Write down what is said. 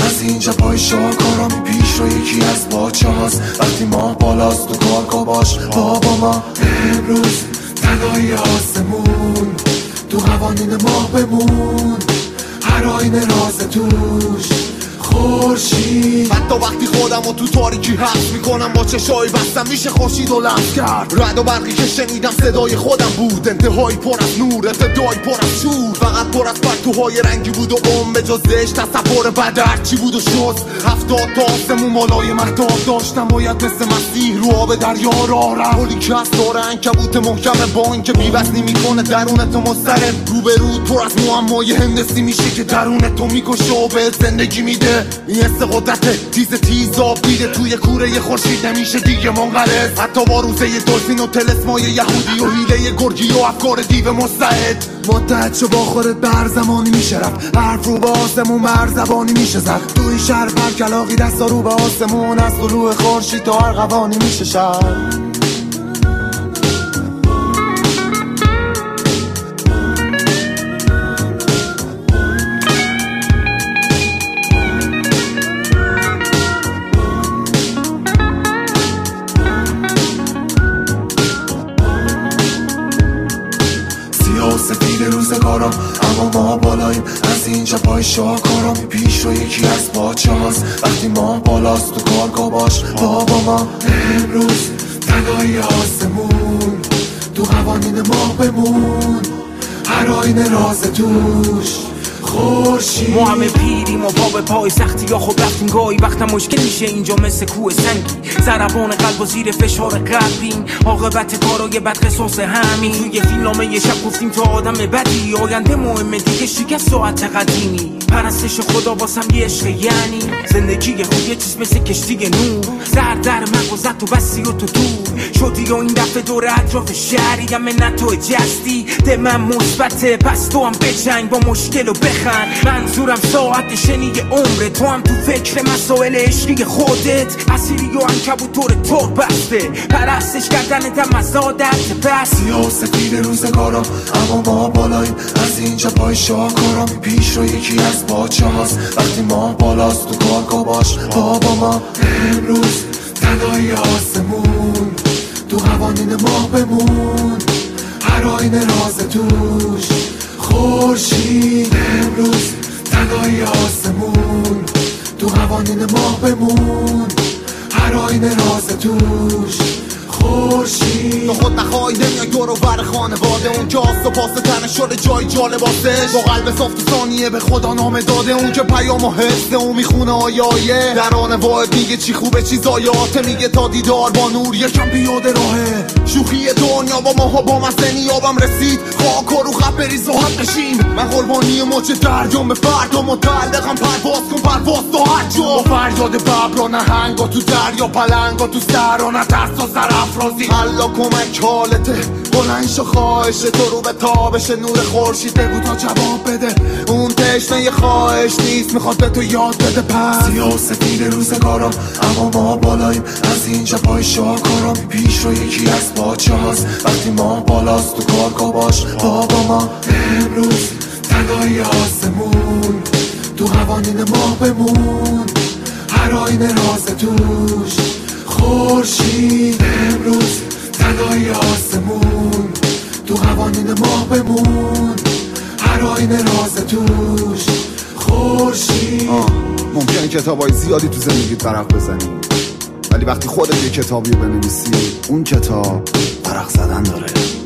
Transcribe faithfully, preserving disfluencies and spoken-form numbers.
از اینجا پای شاهکارامی پیش رو یکی از باچه هاست. وقتی ماه بالاست تو کارگاه باش بابا ما امروز تنهایی آسمون تو قوانین ماه بمون، هر آینه راز توش خورشید. حتی وقتی خودم و تو تاریکی حس میکنم با چشایی بستم میشه خورشید و لمس کرد. رعد و برقی که شنیدم صدای خودم بود، انتهایی پر از نور، ابتدایی پر از شور. فقط پر از پرتوهای رنگی بود و عمر به جز زشت تصور بد هرچی بود و شد. هفتاد تا آسمون بالای مهتاب داشتم، باید مثل مسیح رو آب دریا راه رفت. گلی که از داره عنکبوت محکم بان که بی‌وزنی میکنه درونتو مضطرب. روبرود پر از معمای هندسی میشه که درونتو میکشه و به زندگی میده. این حس قدرت تیز تیز آب دیده توی کوره خورشید نمیشه دیگه منقرض. حتی با روزه دلفین و تلسمای یهودی و حیله گرگی و افکار دیو مستعد. متحد شو با خودت بر زمانی میشه رفت، حرف رو به آسمون بر زبانی میشه زد. تو این شهر پر کلاقی دستا رو به آسمون، از طلوع خورشید تا ارغوانی میشه شد. سفید روزگارم اما ما بالاییم، از اینجا پای شاهکارم پیش رو یکی از باچه هاست. وقتی ما بالاست تو کارگاه باش بابا ما امروز تنهایی آسمون تو قوانین ما بمون، هر آینه راز توش خورشید. ما همه پیریم و پا به پای سختی یا خود رفتیم گاهی وقتا مشکل میشه اینجا مثل کوه سنگی. ضربان قلب و زیر فشار قلبیم، عاقبت کارای بد قصاص همین. توی فیلمنامه یه شب گفتیم تو آدم بدی، آینده مهمه دیگه شکست ساعت قدیمی. پرستش خدا واسم یه عشق یعنی زندگی خود یه چیز مثل کشتی نور. زر در مغزت تو بسی و تو تو شدی و این دفعه دور اطراف شهری هم نه تو جستی. ده من مثبته پس تو هم بجنگ با مشکل و بخند. منظورم ساعت شنی عمره، تو هم تو فکر مسائل عشقی خودت اسیری و عنکبوتور تو بسته. پرستش کردن دم از عادت بس سیاه سفید روزگارم اما ما بالاییم، از اینجا پای شاهکارم پیش رو یکی از باچه هاست. وقتی ما بالاست تو کارگاه باش بابا ما امروز تنهایی آسمون تو قوانین ما بمون، هر آینه راز توش خورشید. امروز تنهایی آسمون تو قوانین ما بمون، هر آینه راز توش خورشید. تو خود نخواهی نمیای دور و بر خانواده، اون که آست و پاس تنه شده جای جالباتش. با قلب صاف تو ثانیه به خدا نامه داده، اون که پیام و حسه اون میخونه آیایه. در آن واحد میگه چی خوبه چی زایاته، میگه تا دیدار با نور یکم بیاده راهه. شوخی دنیا با ماها با مزه نیابم رسید، خاک و رو خط بریز و حد نشین. من قربانی موج دردم به فردا متعلقم، پرواز کن پرواز تا هر جا. با فریاد ببر و نهنگا تو دریا پلنگا تو سر و نترس و سرافرازی. حالا کمک حالته بلند شو خواهشه، تو رو به تابش نور خورشید بگو تا جواب بده. اون تشنه خواهش نیست میخواد به تو یاد بده. پس سیاه سفید روزگارم اما ما بالاییم، از اینجا پای شاهکارم پیش رو یکی از باچه هاست. وقتی ما بالاست تو کارگاه باش بابا ما امروز تنهایی آسمون تو قوانین ما بمون، هر آینه راز توش خورشید. امروز تنهایی آسمون تو قوانین ما بمون، هر آینه راز توش خورشید. ممکنه کتابای زیادی تو زندگیت ورق بزنی، ولی وقتی خودت یه کتابی رو بنویسی اون کتاب ورق زدن داره.